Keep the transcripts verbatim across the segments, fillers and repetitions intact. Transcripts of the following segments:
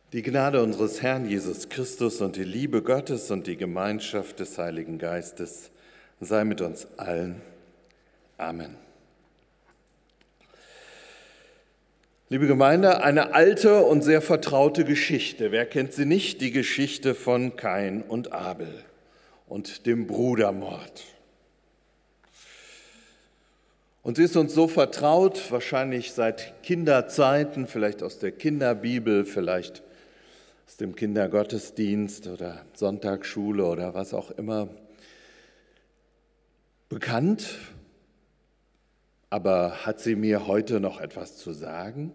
Die Gnade unseres Herrn Jesus Christus und die Liebe Gottes und die Gemeinschaft des Heiligen Geistes sei mit uns allen. Amen. Liebe Gemeinde, eine alte und sehr vertraute Geschichte. Wer kennt sie nicht? Die Geschichte von Kain und Abel und dem Brudermord. Und sie ist uns so vertraut, wahrscheinlich seit Kinderzeiten, vielleicht aus der Kinderbibel, vielleicht aus dem Kindergottesdienst oder Sonntagsschule oder was auch immer, bekannt. Aber hat sie mir heute noch etwas zu sagen?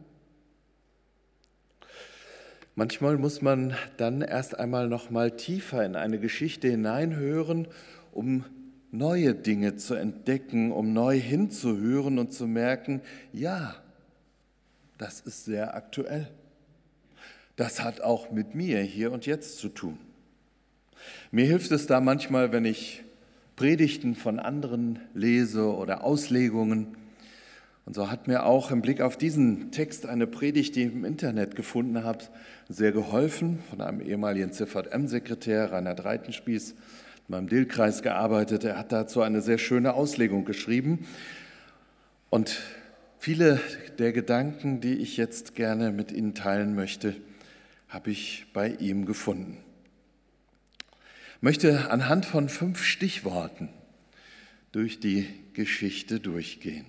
Manchmal muss man dann erst einmal noch mal tiefer in eine Geschichte hineinhören, um neue Dinge zu entdecken, um neu hinzuhören und zu merken, ja, das ist sehr aktuell. Das hat auch mit mir hier und jetzt zu tun. Mir hilft es da manchmal, wenn ich Predigten von anderen lese oder Auslegungen. Und so hat mir auch im Blick auf diesen Text eine Predigt, die ich im Internet gefunden habe, sehr geholfen, von einem ehemaligen Z V M-Sekretär, Reinhard Reitenspieß, in meinem Dillkreis gearbeitet. Er hat dazu eine sehr schöne Auslegung geschrieben. Und viele der Gedanken, die ich jetzt gerne mit Ihnen teilen möchte, habe ich bei ihm gefunden. Ich möchte anhand von fünf Stichworten durch die Geschichte durchgehen.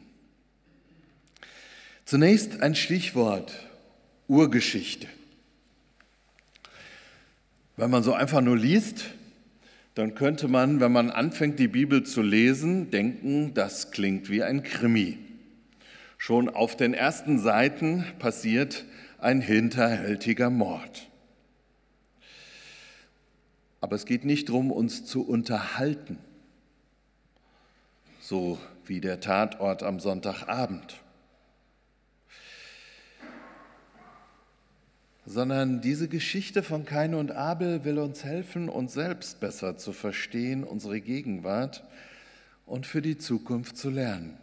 Zunächst ein Stichwort: Urgeschichte. Wenn man so einfach nur liest, dann könnte man, wenn man anfängt, die Bibel zu lesen, denken, das klingt wie ein Krimi. Schon auf den ersten Seiten passiert ein hinterhältiger Mord. Aber es geht nicht darum, uns zu unterhalten, so wie der Tatort am Sonntagabend, sondern diese Geschichte von Kain und Abel will uns helfen, uns selbst besser zu verstehen, unsere Gegenwart und für die Zukunft zu lernen.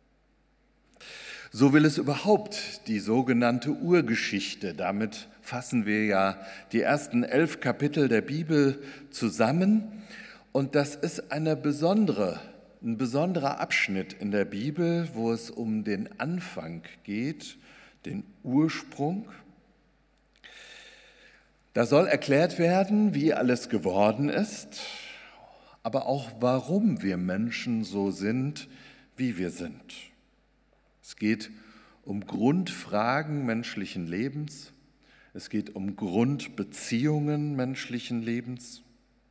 So will es überhaupt die sogenannte Urgeschichte. Damit fassen wir ja die ersten elf Kapitel der Bibel zusammen. Und das ist eine besondere, ein besonderer Abschnitt in der Bibel, wo es um den Anfang geht, den Ursprung. Da soll erklärt werden, wie alles geworden ist, aber auch warum wir Menschen so sind, wie wir sind. Es geht um Grundfragen menschlichen Lebens, es geht um Grundbeziehungen menschlichen Lebens.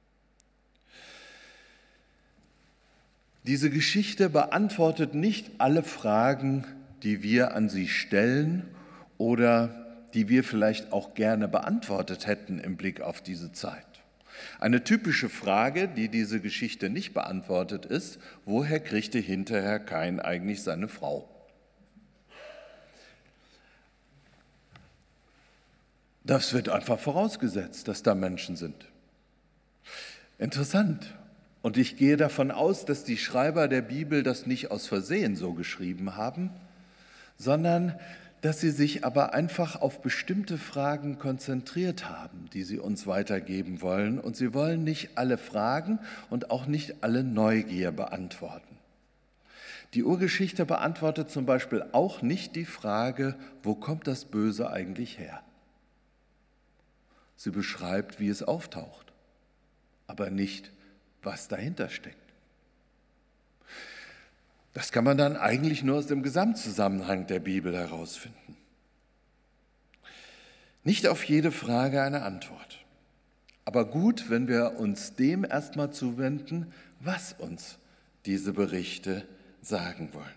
Diese Geschichte beantwortet nicht alle Fragen, die wir an sie stellen oder die wir vielleicht auch gerne beantwortet hätten im Blick auf diese Zeit. Eine typische Frage, die diese Geschichte nicht beantwortet, ist: Woher kriegte hinterher Kain eigentlich seine Frau? Das wird einfach vorausgesetzt, dass da Menschen sind. Interessant. Und ich gehe davon aus, dass die Schreiber der Bibel das nicht aus Versehen so geschrieben haben, sondern dass sie sich aber einfach auf bestimmte Fragen konzentriert haben, die sie uns weitergeben wollen. Und sie wollen nicht alle Fragen und auch nicht alle Neugier beantworten. Die Urgeschichte beantwortet zum Beispiel auch nicht die Frage, wo kommt das Böse eigentlich her? Sie beschreibt, wie es auftaucht, aber nicht, was dahinter steckt. Das kann man dann eigentlich nur aus dem Gesamtzusammenhang der Bibel herausfinden. Nicht auf jede Frage eine Antwort, aber gut, wenn wir uns dem erstmal zuwenden, was uns diese Berichte sagen wollen.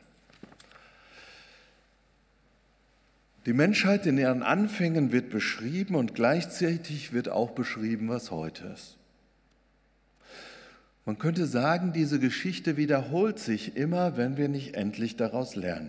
Die Menschheit in ihren Anfängen wird beschrieben und gleichzeitig wird auch beschrieben, was heute ist. Man könnte sagen, diese Geschichte wiederholt sich immer, wenn wir nicht endlich daraus lernen.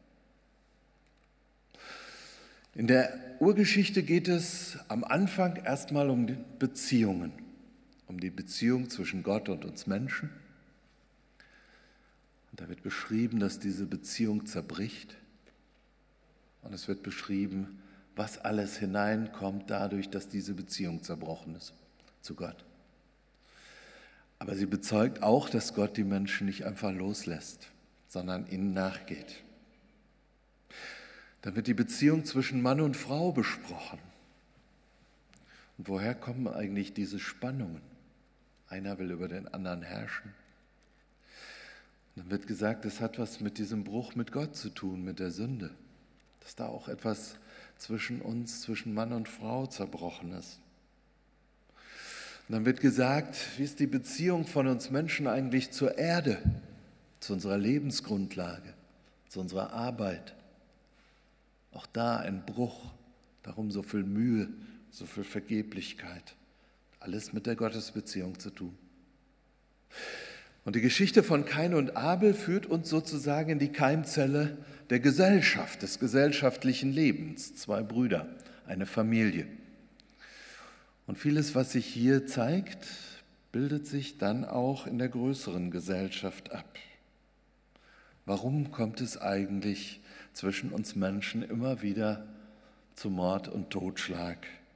In der Urgeschichte geht es am Anfang erstmal um die Beziehungen, um die Beziehung zwischen Gott und uns Menschen. Und da wird beschrieben, dass diese Beziehung zerbricht. Und es wird beschrieben, was alles hineinkommt dadurch, dass diese Beziehung zerbrochen ist zu Gott. Aber sie bezeugt auch, dass Gott die Menschen nicht einfach loslässt, sondern ihnen nachgeht. Dann wird die Beziehung zwischen Mann und Frau besprochen. Und woher kommen eigentlich diese Spannungen? Einer will über den anderen herrschen. Und dann wird gesagt, es hat was mit diesem Bruch mit Gott zu tun, mit der Sünde. Dass da auch etwas zwischen uns, zwischen Mann und Frau zerbrochen ist. Und dann wird gesagt, wie ist die Beziehung von uns Menschen eigentlich zur Erde, zu unserer Lebensgrundlage, zu unserer Arbeit. Auch da ein Bruch, darum so viel Mühe, so viel Vergeblichkeit. Alles mit der Gottesbeziehung zu tun. Und die Geschichte von Kain und Abel führt uns sozusagen in die Keimzelle der Gesellschaft, des gesellschaftlichen Lebens. Zwei Brüder, eine Familie. Und vieles, was sich hier zeigt, bildet sich dann auch in der größeren Gesellschaft ab. Warum kommt es eigentlich zwischen uns Menschen immer wieder zu Mord und Totschlag?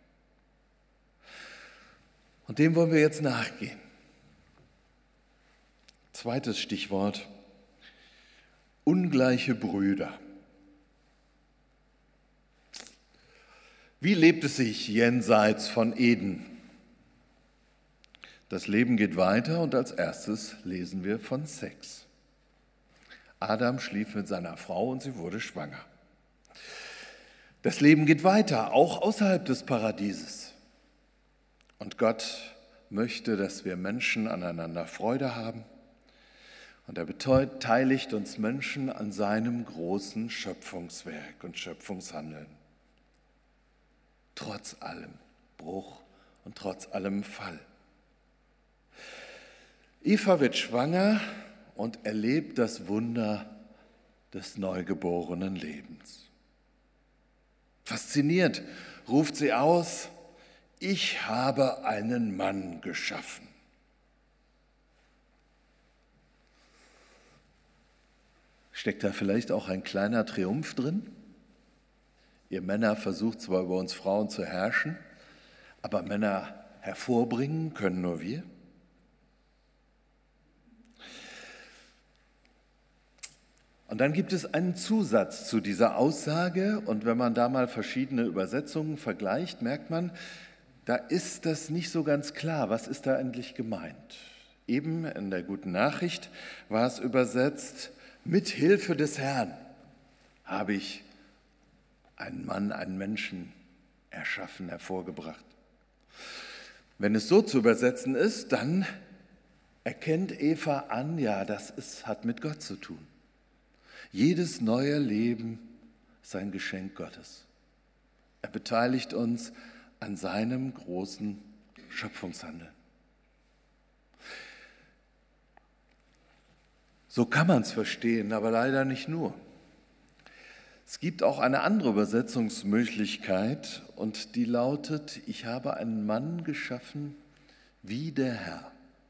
Und dem wollen wir jetzt nachgehen. Zweites Stichwort: ungleiche Brüder. Wie lebt es sich jenseits von Eden? Das Leben geht weiter und als erstes lesen wir von Sex. Adam schlief mit seiner Frau und sie wurde schwanger. Das Leben geht weiter, auch außerhalb des Paradieses. Und Gott möchte, dass wir Menschen aneinander Freude haben. Und er beteiligt uns Menschen an seinem großen Schöpfungswerk und Schöpfungshandeln. Trotz allem Bruch und trotz allem Fall. Eva wird schwanger und erlebt das Wunder des neugeborenen Lebens. Fasziniert ruft sie aus: Ich habe einen Mann geschaffen. Steckt da vielleicht auch ein kleiner Triumph drin? Ihr Männer versucht zwar über uns Frauen zu herrschen, aber Männer hervorbringen können nur wir. Und dann gibt es einen Zusatz zu dieser Aussage, und wenn man da mal verschiedene Übersetzungen vergleicht, merkt man, da ist das nicht so ganz klar. Was ist da eigentlich gemeint? Eben in der Guten Nachricht war es übersetzt: Mit Hilfe des Herrn habe ich einen Mann, einen Menschen erschaffen, hervorgebracht. Wenn es so zu übersetzen ist, dann erkennt Eva an, ja, das ist, hat mit Gott zu tun. Jedes neue Leben ist ein Geschenk Gottes. Er beteiligt uns an seinem großen Schöpfungshandeln. So kann man es verstehen, aber leider nicht nur. Es gibt auch eine andere Übersetzungsmöglichkeit und die lautet: Ich habe einen Mann geschaffen wie der Herr.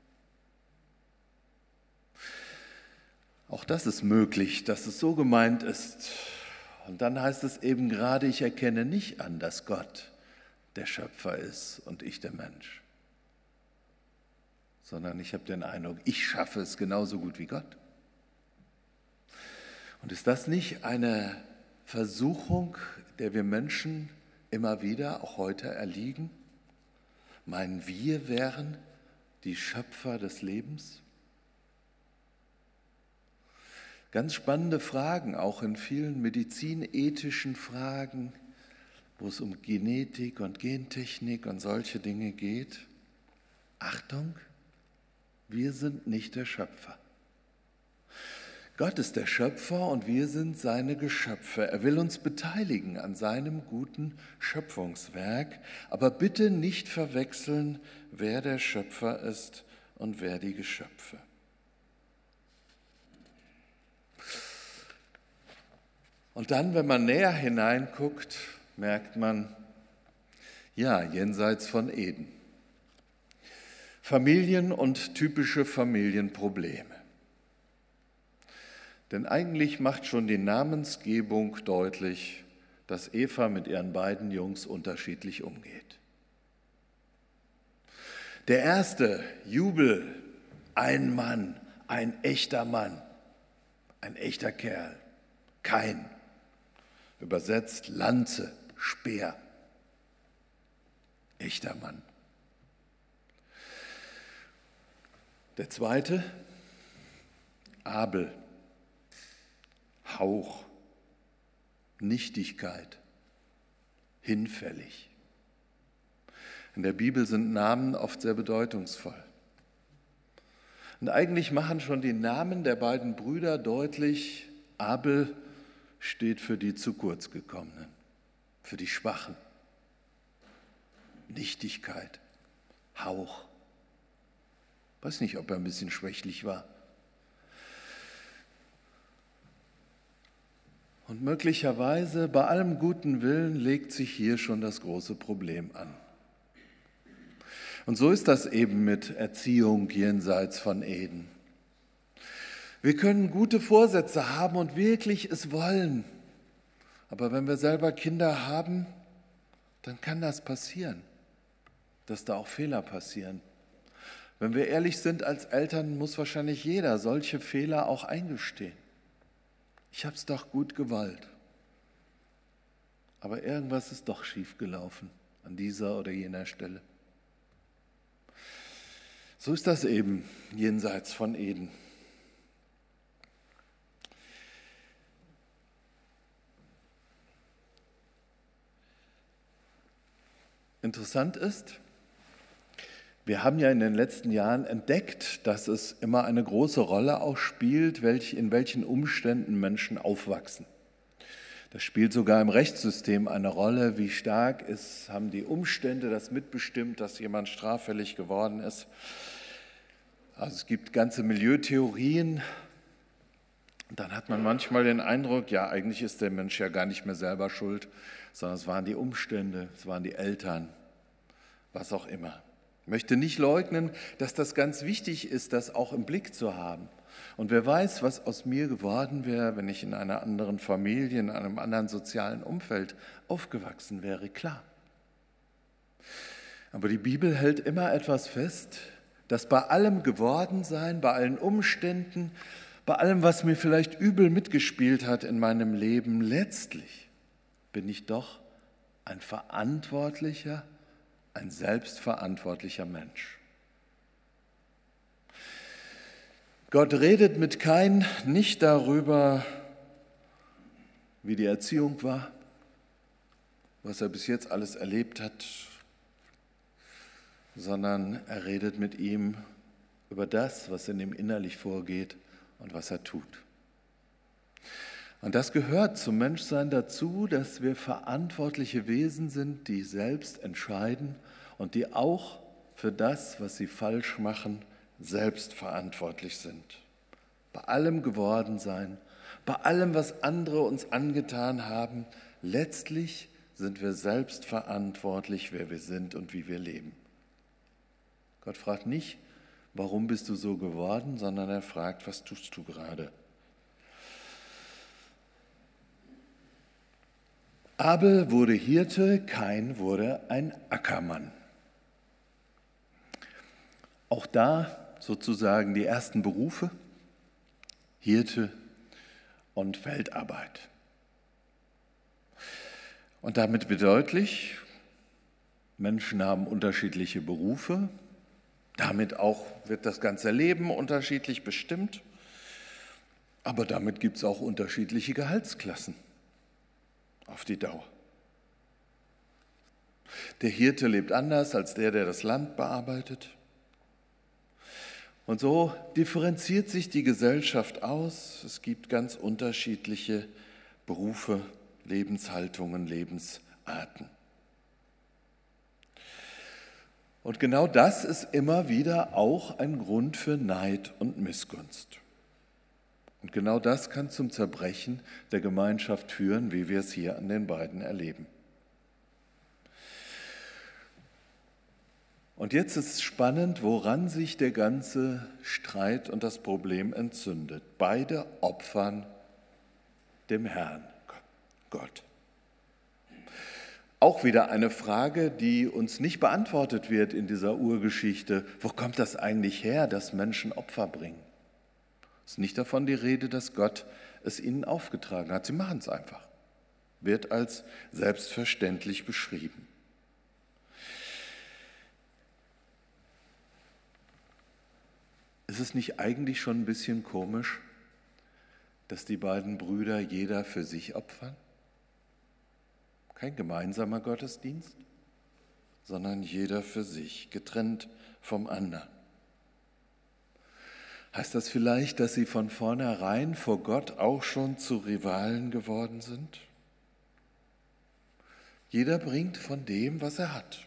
Auch das ist möglich, dass es so gemeint ist. Und dann heißt es eben gerade: Ich erkenne nicht an, dass Gott der Schöpfer ist und ich der Mensch, sondern ich habe den Eindruck, ich schaffe es genauso gut wie Gott. Und ist das nicht eine Versuchung, der wir Menschen immer wieder, auch heute, erliegen? Meinen, wir wären die Schöpfer des Lebens? Ganz spannende Fragen, auch in vielen medizinethischen Fragen, wo es um Genetik und Gentechnik und solche Dinge geht. Achtung, wir sind nicht der Schöpfer. Gott ist der Schöpfer und wir sind seine Geschöpfe. Er will uns beteiligen an seinem guten Schöpfungswerk, aber bitte nicht verwechseln, wer der Schöpfer ist und wer die Geschöpfe. Und dann, wenn man näher hineinguckt, merkt man, ja, jenseits von Eden. Familien und typische Familienprobleme. Denn eigentlich macht schon die Namensgebung deutlich, dass Eva mit ihren beiden Jungs unterschiedlich umgeht. Der erste Jubel, ein Mann, ein echter Mann, ein echter Kerl, Kain, übersetzt Lanze, Speer, echter Mann. Der zweite, Abel, Hauch, Nichtigkeit, hinfällig. In der Bibel sind Namen oft sehr bedeutungsvoll. Und eigentlich machen schon die Namen der beiden Brüder deutlich, Abel steht für die zu kurz gekommenen, für die Schwachen. Nichtigkeit, Hauch. Ich weiß nicht, ob er ein bisschen schwächlich war. Und möglicherweise, bei allem guten Willen, legt sich hier schon das große Problem an. Und so ist das eben mit Erziehung jenseits von Eden. Wir können gute Vorsätze haben und wirklich es wollen. Aber wenn wir selber Kinder haben, dann kann das passieren, dass da auch Fehler passieren. Wenn wir ehrlich sind als Eltern, muss wahrscheinlich jeder solche Fehler auch eingestehen. Ich habe es doch gut gewollt. Aber irgendwas ist doch schiefgelaufen an dieser oder jener Stelle. So ist das eben jenseits von Eden. Interessant ist, wir haben ja in den letzten Jahren entdeckt, dass es immer eine große Rolle auch spielt, welch, in welchen Umständen Menschen aufwachsen. Das spielt sogar im Rechtssystem eine Rolle, wie stark ist, haben die Umstände das mitbestimmt, dass jemand straffällig geworden ist. Also es gibt ganze Milieutheorien. Und dann hat man manchmal den Eindruck, ja, eigentlich ist der Mensch ja gar nicht mehr selber schuld, sondern es waren die Umstände, es waren die Eltern, was auch immer. Ich möchte nicht leugnen, dass das ganz wichtig ist, das auch im Blick zu haben. Und wer weiß, was aus mir geworden wäre, wenn ich in einer anderen Familie, in einem anderen sozialen Umfeld aufgewachsen wäre, klar. Aber die Bibel hält immer etwas fest, dass bei allem Gewordensein, bei allen Umständen, bei allem, was mir vielleicht übel mitgespielt hat in meinem Leben, letztlich bin ich doch ein verantwortlicher, ein selbstverantwortlicher Mensch. Gott redet mit Kain nicht darüber, wie die Erziehung war, was er bis jetzt alles erlebt hat, sondern er redet mit ihm über das, was in ihm innerlich vorgeht und was er tut. Und das gehört zum Menschsein dazu, dass wir verantwortliche Wesen sind, die selbst entscheiden und die auch für das, was sie falsch machen, selbst verantwortlich sind. Bei allem Gewordensein, bei allem, was andere uns angetan haben, letztlich sind wir selbst verantwortlich, wer wir sind und wie wir leben. Gott fragt nicht, warum bist du so geworden, sondern er fragt, was tust du gerade? Abel wurde Hirte, Kain wurde ein Ackermann. Auch da sozusagen die ersten Berufe, Hirte und Feldarbeit. Und damit wird deutlich, Menschen haben unterschiedliche Berufe, damit auch wird das ganze Leben unterschiedlich bestimmt, aber damit gibt es auch unterschiedliche Gehaltsklassen auf die Dauer. Der Hirte lebt anders als der, der das Land bearbeitet. Und so differenziert sich die Gesellschaft aus. Es gibt ganz unterschiedliche Berufe, Lebenshaltungen, Lebensarten. Und genau das ist immer wieder auch ein Grund für Neid und Missgunst. Und genau das kann zum Zerbrechen der Gemeinschaft führen, wie wir es hier an den beiden erleben. Und jetzt ist es spannend, woran sich der ganze Streit und das Problem entzündet. Beide opfern dem Herrn, Gott. Auch wieder eine Frage, die uns nicht beantwortet wird in dieser Urgeschichte. Wo kommt das eigentlich her, dass Menschen Opfer bringen? Es ist nicht davon die Rede, dass Gott es ihnen aufgetragen hat. Sie machen es einfach. Wird als selbstverständlich beschrieben. Ist es nicht eigentlich schon ein bisschen komisch, dass die beiden Brüder jeder für sich opfern? Kein gemeinsamer Gottesdienst, sondern jeder für sich, getrennt vom anderen. Heißt das vielleicht, dass sie von vornherein vor Gott auch schon zu Rivalen geworden sind? Jeder bringt von dem, was er hat.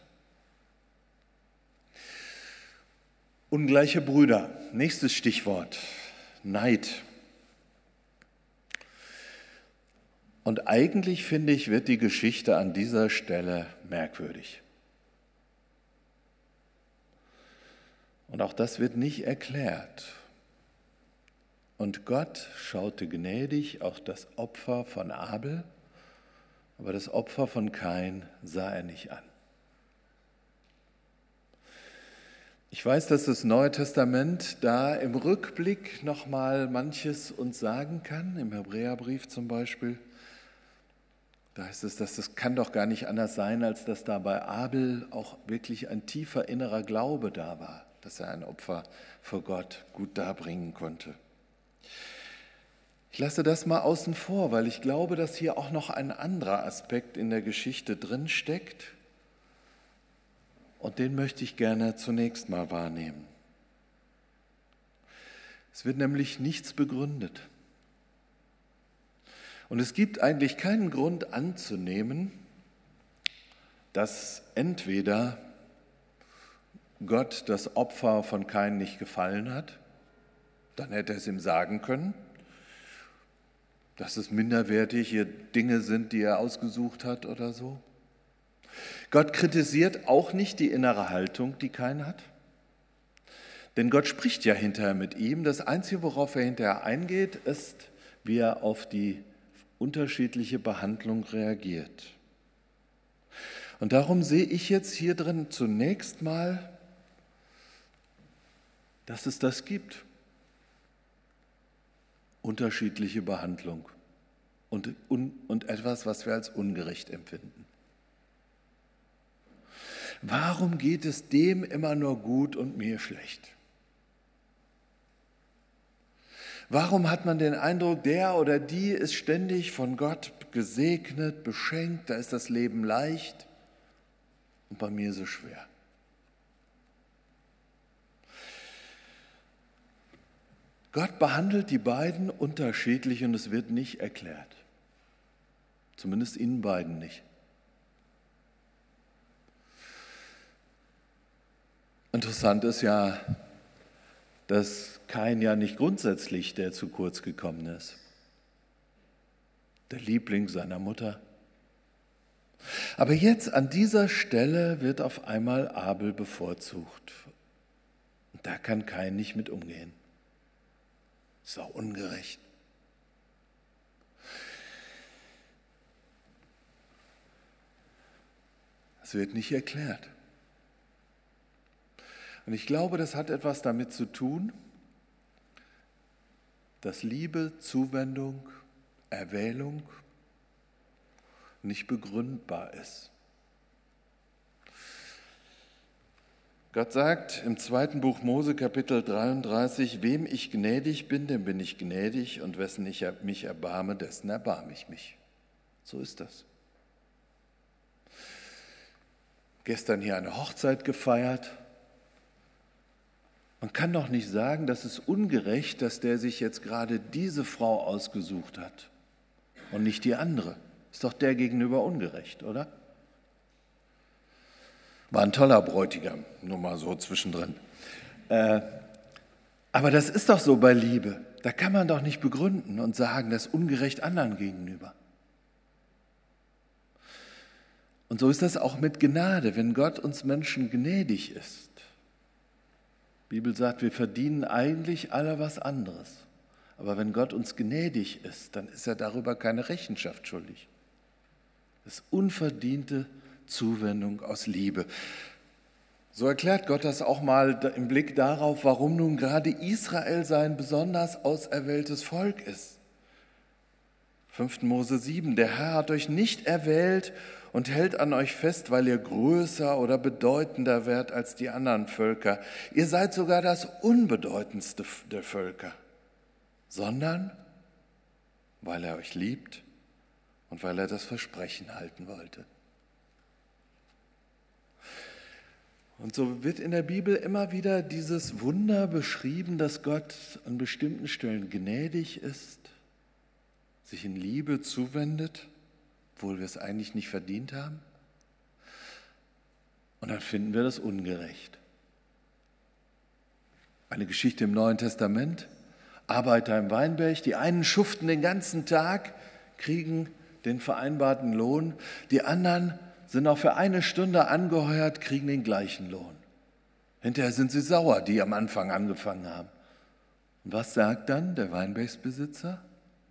Ungleiche Brüder, nächstes Stichwort, Neid. Und eigentlich, finde ich, wird die Geschichte an dieser Stelle merkwürdig. Und auch das wird nicht erklärt. Und Gott schaute gnädig auf das Opfer von Abel, aber das Opfer von Kain sah er nicht an. Ich weiß, dass das Neue Testament da im Rückblick nochmal manches uns sagen kann, im Hebräerbrief zum Beispiel. Da heißt es, dass das kann doch gar nicht anders sein, als dass da bei Abel auch wirklich ein tiefer innerer Glaube da war, dass er ein Opfer vor Gott gut darbringen konnte. Ich lasse das mal außen vor, weil ich glaube, dass hier auch noch ein anderer Aspekt in der Geschichte drin steckt. Und den möchte ich gerne zunächst mal wahrnehmen. Es wird nämlich nichts begründet. Und es gibt eigentlich keinen Grund anzunehmen, dass entweder Gott das Opfer von Kain nicht gefallen hat, dann hätte er es ihm sagen können, dass es minderwertige Dinge sind, die er ausgesucht hat oder so. Gott kritisiert auch nicht die innere Haltung, die Kain hat. Denn Gott spricht ja hinterher mit ihm. Das Einzige, worauf er hinterher eingeht, ist, wie er auf die unterschiedliche Behandlung reagiert. Und darum sehe ich jetzt hier drin zunächst mal, dass es das gibt. Unterschiedliche Behandlung und, und, und etwas, was wir als ungerecht empfinden. Warum geht es dem immer nur gut und mir schlecht? Warum hat man den Eindruck, der oder die ist ständig von Gott gesegnet, beschenkt, da ist das Leben leicht und bei mir so schwer? Gott behandelt die beiden unterschiedlich und es wird nicht erklärt. Zumindest ihnen beiden nicht. Interessant ist ja, dass Kain ja nicht grundsätzlich der zu kurz gekommen ist. Der Liebling seiner Mutter. Aber jetzt an dieser Stelle wird auf einmal Abel bevorzugt. Und da kann Kain nicht mit umgehen. Das ist auch ungerecht. Das wird nicht erklärt. Und ich glaube, das hat etwas damit zu tun, dass Liebe, Zuwendung, Erwählung nicht begründbar ist. Gott sagt im zweiten Buch Mose, Kapitel dreiunddreißig, wem ich gnädig bin, dem bin ich gnädig, und wessen ich mich erbarme, dessen erbarme ich mich. So ist das. Gestern hier eine Hochzeit gefeiert. Man kann doch nicht sagen, das ist ungerecht, dass der sich jetzt gerade diese Frau ausgesucht hat und nicht die andere. Ist doch der gegenüber ungerecht, oder? War ein toller Bräutigam, nur mal so zwischendrin. Äh, aber das ist doch so bei Liebe. Da kann man doch nicht begründen und sagen, das ist ungerecht anderen gegenüber. Und so ist das auch mit Gnade, wenn Gott uns Menschen gnädig ist. Die Bibel sagt, wir verdienen eigentlich alle was anderes. Aber wenn Gott uns gnädig ist, dann ist er darüber keine Rechenschaft schuldig. Das unverdiente Zuwendung, aus Liebe. So erklärt Gott das auch mal im Blick darauf, warum nun gerade Israel sein besonders auserwähltes Volk ist. fünfter Mose sieben, der Herr hat euch nicht erwählt und hält an euch fest, weil ihr größer oder bedeutender wärt als die anderen Völker. Ihr seid sogar das unbedeutendste der Völker, sondern weil er euch liebt und weil er das Versprechen halten wollte. Und so wird in der Bibel immer wieder dieses Wunder beschrieben, dass Gott an bestimmten Stellen gnädig ist, sich in Liebe zuwendet, obwohl wir es eigentlich nicht verdient haben. Und dann finden wir das ungerecht. Eine Geschichte im Neuen Testament, Arbeiter im Weinberg, die einen schuften den ganzen Tag, kriegen den vereinbarten Lohn, die anderen sind auch für eine Stunde angeheuert, kriegen den gleichen Lohn. Hinterher sind sie sauer, die am Anfang angefangen haben. Und was sagt dann der Weinbergsbesitzer?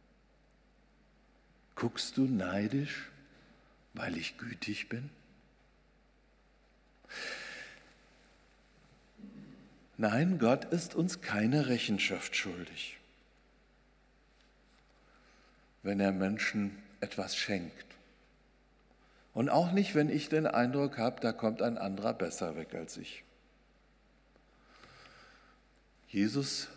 Guckst du neidisch, weil ich gütig bin? Nein, Gott ist uns keine Rechenschaft schuldig, wenn er Menschen etwas schenkt. Und auch nicht, wenn ich den Eindruck habe, da kommt ein anderer besser weg als ich. Jesus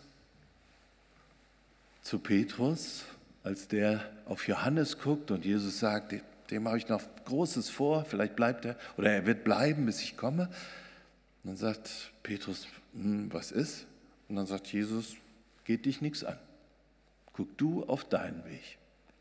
zu Petrus, als der auf Johannes guckt und Jesus sagt, dem habe ich noch Großes vor, vielleicht bleibt er, oder er wird bleiben, bis ich komme. Und dann sagt Petrus, hm, was ist? Und dann sagt Jesus, geht dich nichts an. Guck du auf deinen Weg.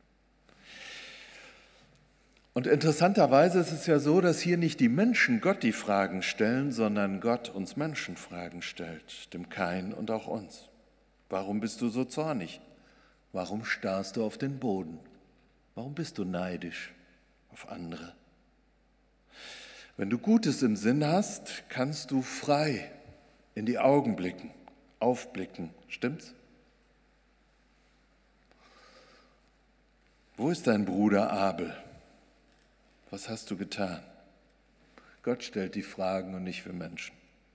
Und interessanterweise ist es ja so, dass hier nicht die Menschen Gott die Fragen stellen, sondern Gott uns Menschen Fragen stellt, dem Kain und auch uns. Warum bist du so zornig? Warum starrst du auf den Boden? Warum bist du neidisch auf andere? Wenn du Gutes im Sinn hast, kannst du frei in die Augen blicken, aufblicken. Stimmt's? Wo ist dein Bruder Abel? Was hast du getan? Gott stellt die Fragen und nicht wir Menschen.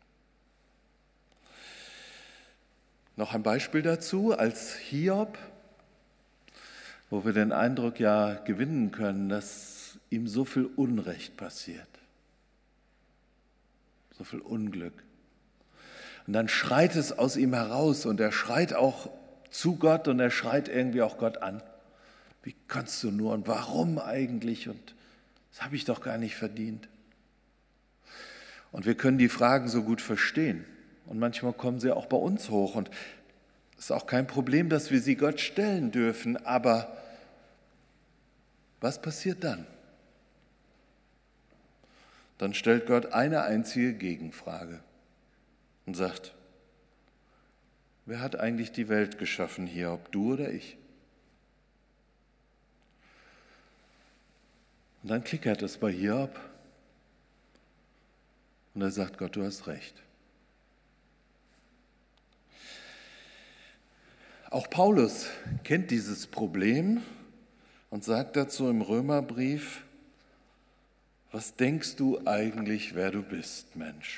Noch ein Beispiel dazu, als Hiob, wo wir den Eindruck ja gewinnen können, dass ihm so viel Unrecht passiert, so viel Unglück. Und dann schreit es aus ihm heraus und er schreit auch zu Gott und er schreit irgendwie auch Gott an. Wie kannst du nur und warum eigentlich und das habe ich doch gar nicht verdient. Und wir können die Fragen so gut verstehen. Und manchmal kommen sie auch bei uns hoch. Und es ist auch kein Problem, dass wir sie Gott stellen dürfen. Aber was passiert dann? Dann stellt Gott eine einzige Gegenfrage und sagt, wer hat eigentlich die Welt geschaffen hier, ob du oder ich? Und dann klickert es bei Hiob und er sagt, Gott, du hast recht. Auch Paulus kennt dieses Problem und sagt dazu im Römerbrief, was denkst du eigentlich, wer du bist, Mensch?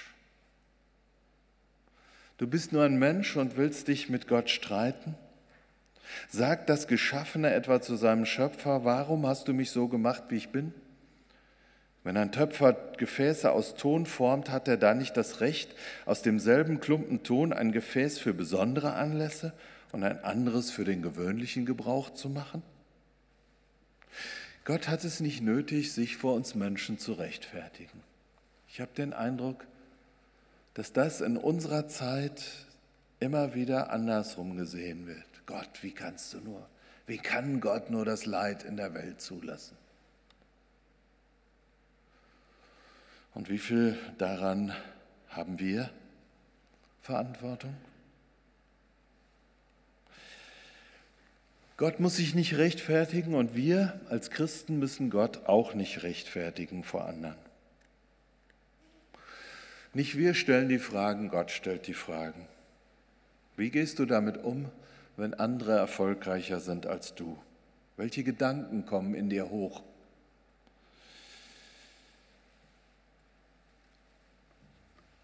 Du bist nur ein Mensch und willst dich mit Gott streiten? Sagt das Geschaffene etwa zu seinem Schöpfer, warum hast du mich so gemacht, wie ich bin? Wenn ein Töpfer Gefäße aus Ton formt, hat er da nicht das Recht, aus demselben Klumpen Ton ein Gefäß für besondere Anlässe und ein anderes für den gewöhnlichen Gebrauch zu machen? Gott hat es nicht nötig, sich vor uns Menschen zu rechtfertigen. Ich habe den Eindruck, dass das in unserer Zeit immer wieder andersrum gesehen wird. Gott, wie kannst du nur? Wie kann Gott nur das Leid in der Welt zulassen? Und wie viel daran haben wir Verantwortung? Gott muss sich nicht rechtfertigen und wir als Christen müssen Gott auch nicht rechtfertigen vor anderen. Nicht wir stellen die Fragen, Gott stellt die Fragen. Wie gehst du damit um, wenn andere erfolgreicher sind als du? Welche Gedanken kommen in dir hoch?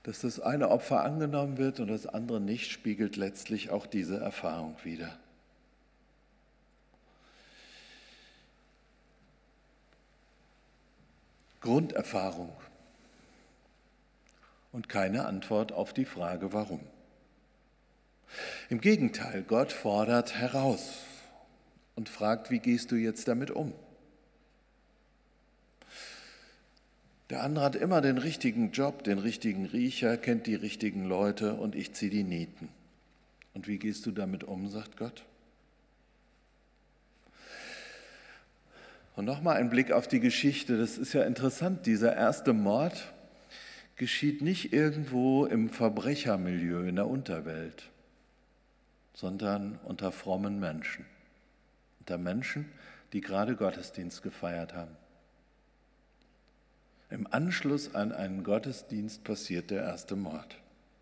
Dass das eine Opfer angenommen wird und das andere nicht, spiegelt letztlich auch diese Erfahrung wider. Grunderfahrung und keine Antwort auf die Frage, warum. Im Gegenteil, Gott fordert heraus und fragt, wie gehst du jetzt damit um? Der andere hat immer den richtigen Job, den richtigen Riecher, kennt die richtigen Leute und ich ziehe die Nieten. Und wie gehst du damit um, sagt Gott? Und nochmal ein Blick auf die Geschichte, das ist ja interessant, dieser erste Mord geschieht nicht irgendwo im Verbrechermilieu in der Unterwelt, sondern unter frommen Menschen, unter Menschen, die gerade Gottesdienst gefeiert haben. Im Anschluss an einen Gottesdienst passiert der erste Mord.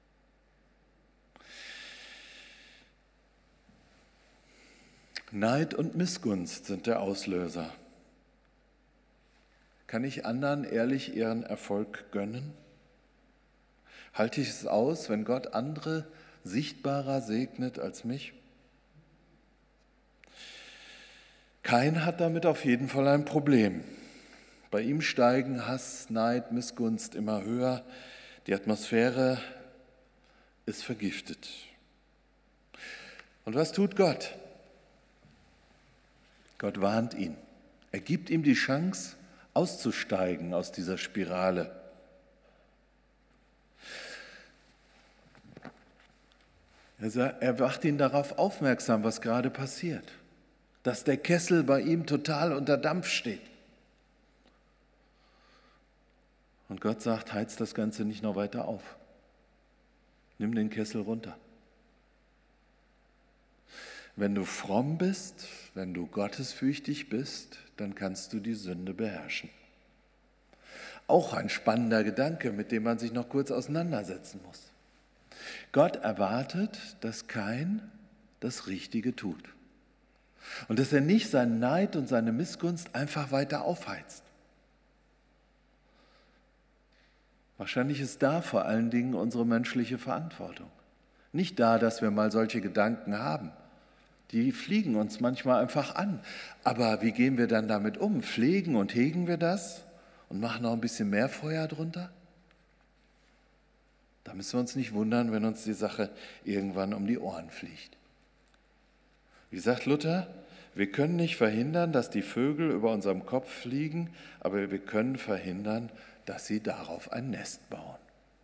Neid und Missgunst sind der Auslöser. Kann ich anderen ehrlich ihren Erfolg gönnen? Halte ich es aus, wenn Gott andere sichtbarer segnet als mich? Kain hat damit auf jeden Fall ein Problem. Bei ihm steigen Hass, Neid, Missgunst immer höher. Die Atmosphäre ist vergiftet. Und was tut Gott? Gott warnt ihn. Er gibt ihm die Chance, auszusteigen aus dieser Spirale. Er macht ihn darauf aufmerksam, was gerade passiert, dass der Kessel bei ihm total unter Dampf steht. Und Gott sagt, heiz das Ganze nicht noch weiter auf. Nimm den Kessel runter. Wenn du fromm bist, wenn du gottesfürchtig bist, dann kannst du die Sünde beherrschen. Auch ein spannender Gedanke, mit dem man sich noch kurz auseinandersetzen muss. Gott erwartet, dass Kain das Richtige tut und dass er nicht seinen Neid und seine Missgunst einfach weiter aufheizt. Wahrscheinlich ist da vor allen Dingen unsere menschliche Verantwortung. Nicht da, dass wir mal solche Gedanken haben. Die fliegen uns manchmal einfach an. Aber wie gehen wir dann damit um? Pflegen und hegen wir das und machen noch ein bisschen mehr Feuer drunter? Da müssen wir uns nicht wundern, wenn uns die Sache irgendwann um die Ohren fliegt. Wie sagt Luther, wir können nicht verhindern, dass die Vögel über unserem Kopf fliegen, aber wir können verhindern, dass sie darauf ein Nest bauen.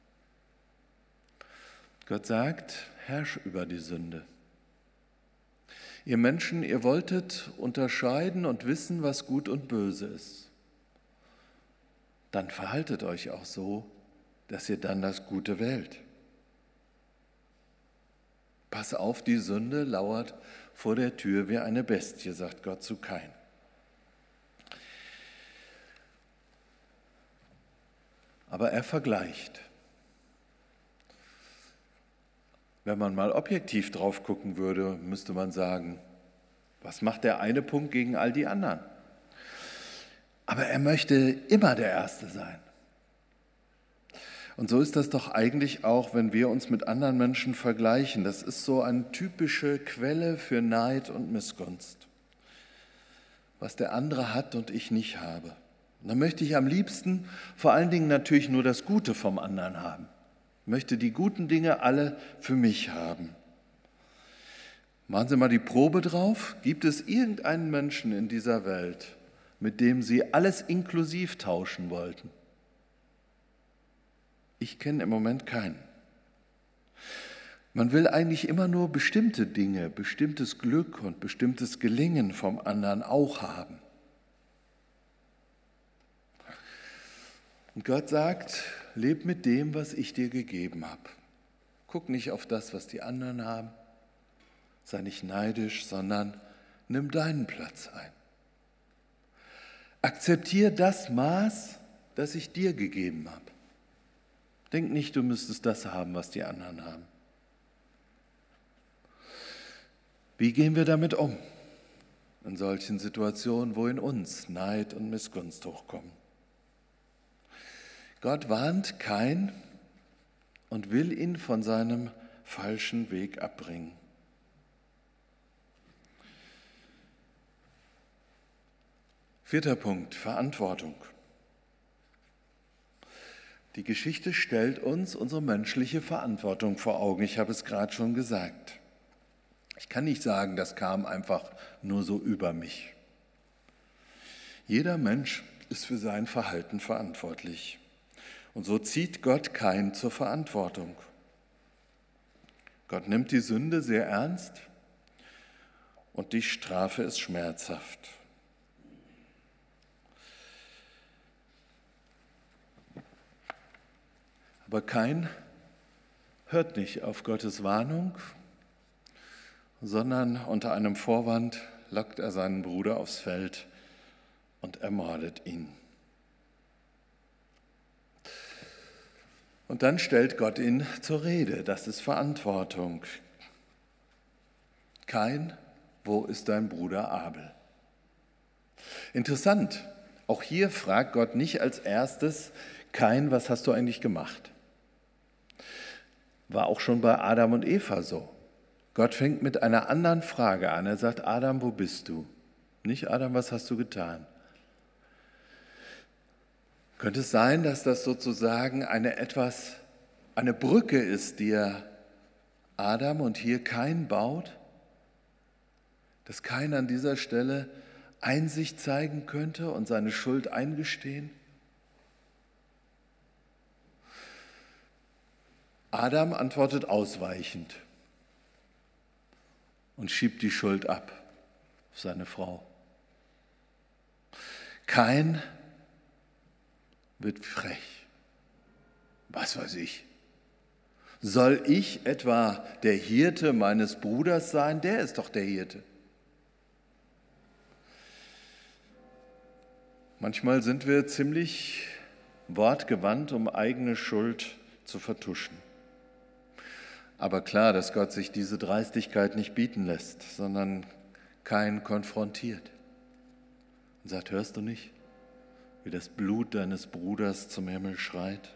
Gott sagt, herrsch über die Sünde. Ihr Menschen, ihr wolltet unterscheiden und wissen, was gut und böse ist. Dann verhaltet euch auch so, dass ihr dann das Gute wählt. Pass auf, die Sünde lauert vor der Tür wie eine Bestie, sagt Gott zu Kain. Aber er vergleicht. Wenn man mal objektiv drauf gucken würde, müsste man sagen, was macht der eine Punkt gegen all die anderen? Aber er möchte immer der Erste sein. Und so ist das doch eigentlich auch, wenn wir uns mit anderen Menschen vergleichen. Das ist so eine typische Quelle für Neid und Missgunst. Was der andere hat und ich nicht habe. Und dann möchte ich am liebsten vor allen Dingen natürlich nur das Gute vom anderen haben. Ich möchte die guten Dinge alle für mich haben. Machen Sie mal die Probe drauf. Gibt es irgendeinen Menschen in dieser Welt, mit dem Sie alles inklusiv tauschen wollten? Ich kenne im Moment keinen. Man will eigentlich immer nur bestimmte Dinge, bestimmtes Glück und bestimmtes Gelingen vom anderen auch haben. Und Gott sagt, leb mit dem, was ich dir gegeben habe. Guck nicht auf das, was die anderen haben. Sei nicht neidisch, sondern nimm deinen Platz ein. Akzeptiere das Maß, das ich dir gegeben habe. Denk nicht, du müsstest das haben, was die anderen haben. Wie gehen wir damit um? In solchen Situationen, wo in uns Neid und Missgunst hochkommen. Gott warnt Kain, und will ihn von seinem falschen Weg abbringen. Vierter Punkt, Verantwortung. Die Geschichte stellt uns unsere menschliche Verantwortung vor Augen. Ich habe es gerade schon gesagt. Ich kann nicht sagen, das kam einfach nur so über mich. Jeder Mensch ist für sein Verhalten verantwortlich. Und so zieht Gott Kain zur Verantwortung. Gott nimmt die Sünde sehr ernst und die Strafe ist schmerzhaft. Aber Kain hört nicht auf Gottes Warnung, sondern unter einem Vorwand lockt er seinen Bruder aufs Feld und ermordet ihn. Und dann stellt Gott ihn zur Rede. Das ist Verantwortung. Kain, wo ist dein Bruder Abel? Interessant, auch hier fragt Gott nicht als erstes, Kain, was hast du eigentlich gemacht? War auch schon bei Adam und Eva so. Gott fängt mit einer anderen Frage an. Er sagt, Adam, wo bist du? Nicht, Adam, was hast du getan? Könnte es sein, dass das sozusagen eine etwas, eine Brücke ist, die er Adam und hier Kain baut? Dass Kain an dieser Stelle Einsicht zeigen könnte und seine Schuld eingestehen? Adam antwortet ausweichend und schiebt die Schuld ab auf seine Frau. Kain wird frech. Was weiß ich. Soll ich etwa der Hirte meines Bruders sein? Der ist doch der Hirte. Manchmal sind wir ziemlich wortgewandt, um eigene Schuld zu vertuschen. Aber klar, dass Gott sich diese Dreistigkeit nicht bieten lässt, sondern Kain konfrontiert und sagt, hörst du nicht, wie das Blut deines Bruders zum Himmel schreit?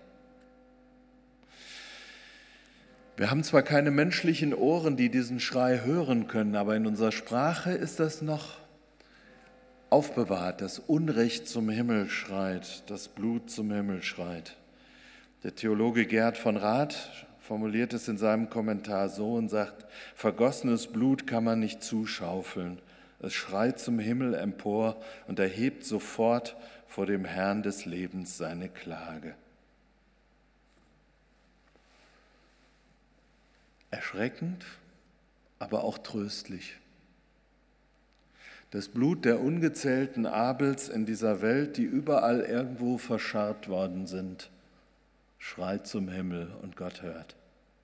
Wir haben zwar keine menschlichen Ohren, die diesen Schrei hören können, aber in unserer Sprache ist das noch aufbewahrt. Das Unrecht zum Himmel schreit, das Blut zum Himmel schreit. Der Theologe Gerhard von Rath formuliert es in seinem Kommentar so und sagt, vergossenes Blut kann man nicht zuschaufeln. Es schreit zum Himmel empor und erhebt sofort vor dem Herrn des Lebens seine Klage. Erschreckend, aber auch tröstlich. Das Blut der ungezählten Abels in dieser Welt, die überall irgendwo verscharrt worden sind, schreit zum Himmel und Gott hört.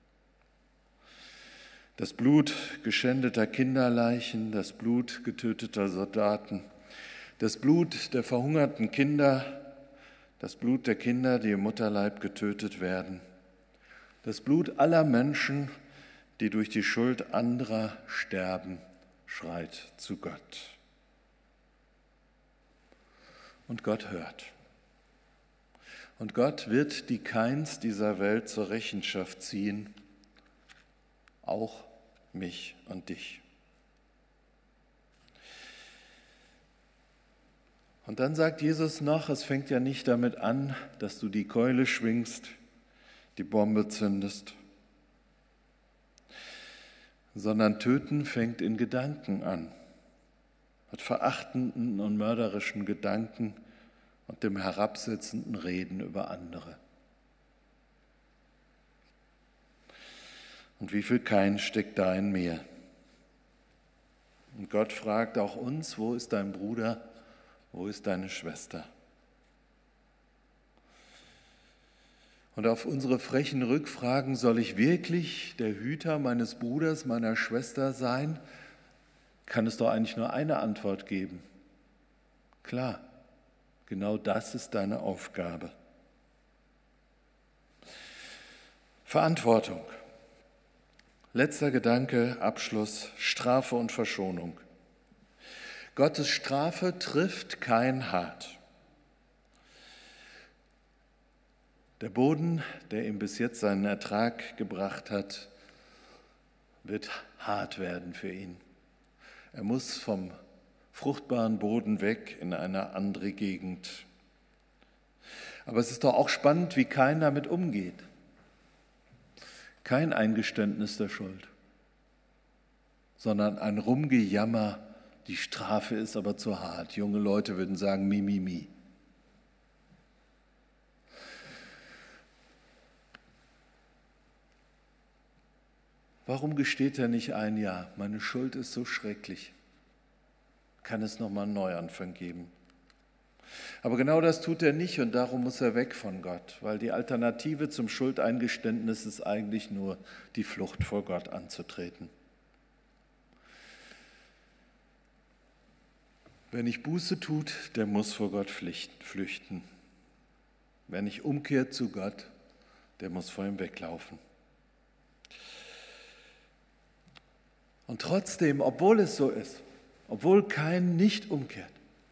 Das Blut geschändeter Kinderleichen, das Blut getöteter Soldaten, das Blut der verhungerten Kinder, das Blut der Kinder, die im Mutterleib getötet werden, das Blut aller Menschen, die durch die Schuld anderer sterben, schreit zu Gott. Und Gott hört. Und Gott wird die Kains dieser Welt zur Rechenschaft ziehen, auch mich und dich. Und dann sagt Jesus noch, es fängt ja nicht damit an, dass du die Keule schwingst, die Bombe zündest, sondern Töten fängt in Gedanken an, mit verachtenden und mörderischen Gedanken und dem herabsetzenden Reden über andere. Und wie viel Kain steckt da in mir? Und Gott fragt auch uns, wo ist dein Bruder, wo ist deine Schwester? Und auf unsere frechen Rückfragen, soll ich wirklich der Hüter meines Bruders, meiner Schwester sein, kann es doch eigentlich nur eine Antwort geben. Klar, genau das ist deine Aufgabe. Verantwortung. Letzter Gedanke, Abschluss, Strafe und Verschonung. Gottes Strafe trifft Kain hart. Der Boden, der ihm bis jetzt seinen Ertrag gebracht hat, wird hart werden für ihn. Er muss vom fruchtbaren Boden weg in eine andere Gegend. Aber es ist doch auch spannend, wie Kain damit umgeht. Kein Eingeständnis der Schuld, sondern ein Rumgejammer, die Strafe ist aber zu hart. Junge Leute würden sagen, mi, mi, mi. Warum gesteht er nicht ein, ja, meine Schuld ist so schrecklich, kann es nochmal einen Neuanfang geben? Aber genau das tut er nicht und darum muss er weg von Gott, weil die Alternative zum Schuldeingeständnis ist eigentlich nur die Flucht vor Gott anzutreten. Wer nicht Buße tut, der muss vor Gott flüchten. Wer nicht umkehrt zu Gott, der muss vor ihm weglaufen. Und trotzdem, obwohl es so ist, obwohl Kain nicht umkehrt,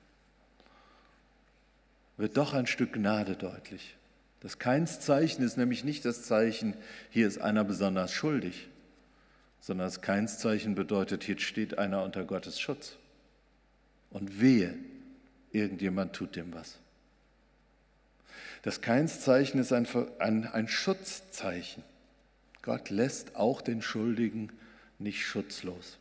wird doch ein Stück Gnade deutlich. Das Kains Zeichen ist nämlich nicht das Zeichen, hier ist einer besonders schuldig, sondern das Kains Zeichen bedeutet, hier steht einer unter Gottes Schutz. Und wehe, irgendjemand tut dem was. Das Kains Zeichen ist ein, ein, ein Schutzzeichen. Gott lässt auch den Schuldigen nicht schutzlos.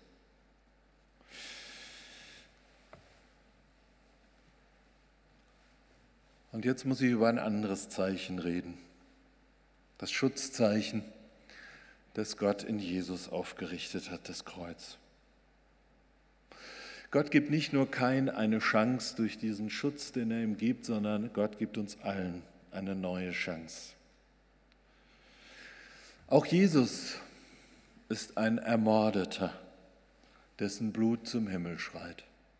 Und jetzt muss ich über ein anderes Zeichen reden. Das Schutzzeichen, das Gott in Jesus aufgerichtet hat, das Kreuz. Gott gibt nicht nur Kain eine Chance durch diesen Schutz, den er ihm gibt, sondern Gott gibt uns allen eine neue Chance. Auch Jesus ist ein Ermordeter, dessen Blut zum Himmel schreit.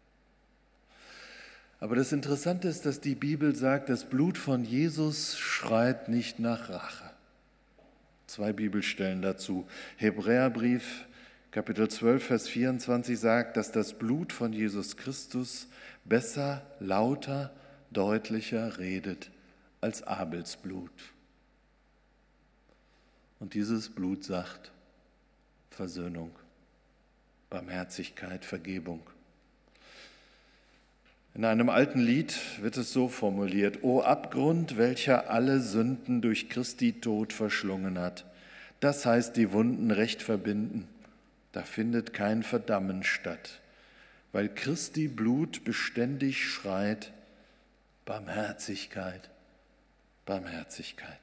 Aber das Interessante ist, dass die Bibel sagt, das Blut von Jesus schreit nicht nach Rache. Zwei Bibelstellen dazu. Hebräerbrief, Kapitel zwölf, Vers vierundzwanzig sagt, dass das Blut von Jesus Christus besser, lauter, deutlicher redet als Abels Blut. Und dieses Blut sagt Versöhnung, Barmherzigkeit, Vergebung. In einem alten Lied wird es so formuliert: O Abgrund, welcher alle Sünden durch Christi Tod verschlungen hat. Das heißt, die Wunden recht verbinden. Da findet kein Verdammen statt, weil Christi Blut beständig schreit: Barmherzigkeit, Barmherzigkeit.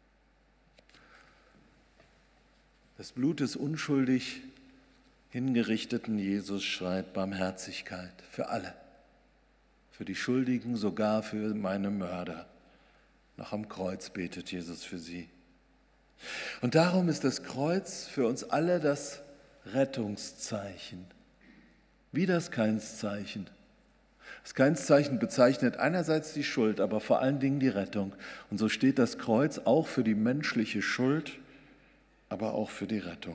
Das Blut des unschuldig hingerichteten Jesus schreit Barmherzigkeit für alle. Für die Schuldigen, sogar für meine Mörder. Noch am Kreuz betet Jesus für sie. Und darum ist das Kreuz für uns alle das Rettungszeichen, wie das Kainszeichen. Das Kainszeichen bezeichnet einerseits die Schuld, aber vor allen Dingen die Rettung. Und so steht das Kreuz auch für die menschliche Schuld, aber auch für die Rettung.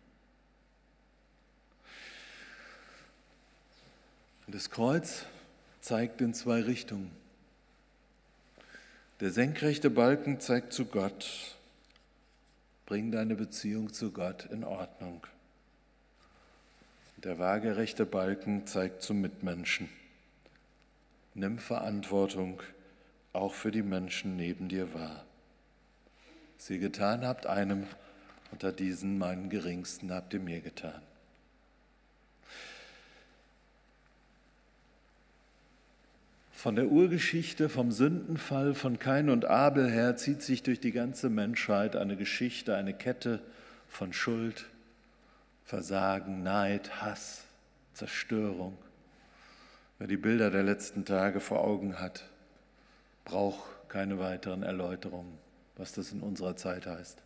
Und das Kreuz zeigt in zwei Richtungen. Der senkrechte Balken zeigt zu Gott. Bring deine Beziehung zu Gott in Ordnung. Der waagerechte Balken zeigt zum Mitmenschen. Nimm Verantwortung auch für die Menschen neben dir wahr. Was ihr getan habt, einem unter diesen meinen Geringsten habt ihr mir getan. Von der Urgeschichte, vom Sündenfall von Kain und Abel her zieht sich durch die ganze Menschheit eine Geschichte, eine Kette von Schuld, Versagen, Neid, Hass, Zerstörung. Wer die Bilder der letzten Tage vor Augen hat, braucht keine weiteren Erläuterungen, was das in unserer Zeit heißt.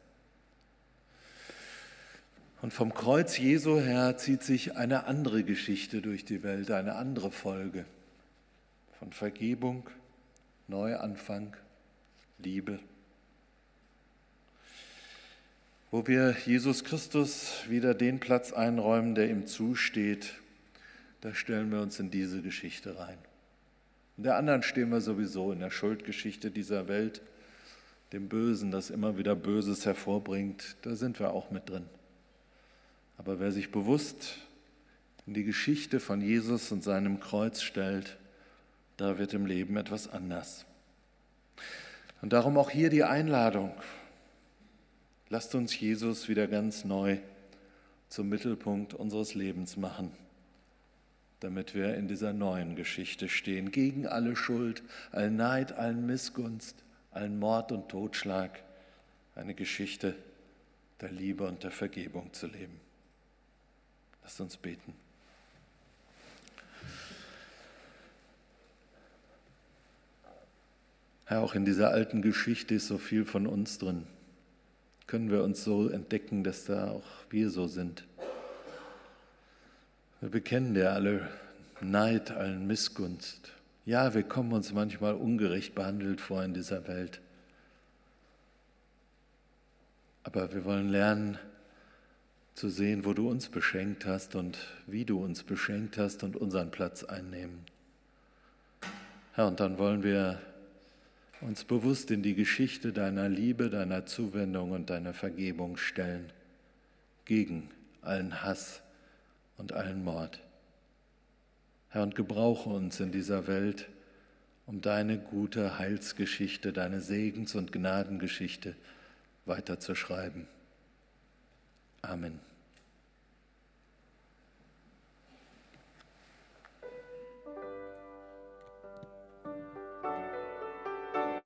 Und vom Kreuz Jesu her zieht sich eine andere Geschichte durch die Welt, eine andere Folge. Von Vergebung, Neuanfang, Liebe. Wo wir Jesus Christus wieder den Platz einräumen, der ihm zusteht, da stellen wir uns in diese Geschichte rein. In der anderen stehen wir sowieso in der Schuldgeschichte dieser Welt, dem Bösen, das immer wieder Böses hervorbringt, da sind wir auch mit drin. Aber wer sich bewusst in die Geschichte von Jesus und seinem Kreuz stellt, da wird im Leben etwas anders. Und darum auch hier die Einladung. Lasst uns Jesus wieder ganz neu zum Mittelpunkt unseres Lebens machen, damit wir in dieser neuen Geschichte stehen, gegen alle Schuld, allen Neid, allen Missgunst, allen Mord und Totschlag, eine Geschichte der Liebe und der Vergebung zu leben. Lasst uns beten. Herr, auch in dieser alten Geschichte ist so viel von uns drin. Können wir uns so entdecken, dass da auch wir so sind. Wir bekennen dir alle Neid, allen Missgunst. Ja, wir kommen uns manchmal ungerecht behandelt vor in dieser Welt. Aber wir wollen lernen zu sehen, wo du uns beschenkt hast und wie du uns beschenkt hast und unseren Platz einnehmen. Herr, und dann wollen wir uns bewusst in die Geschichte deiner Liebe, deiner Zuwendung und deiner Vergebung stellen, gegen allen Hass und allen Mord. Herr, und gebrauche uns in dieser Welt, um deine gute Heilsgeschichte, deine Segens- und Gnadengeschichte weiterzuschreiben. Amen.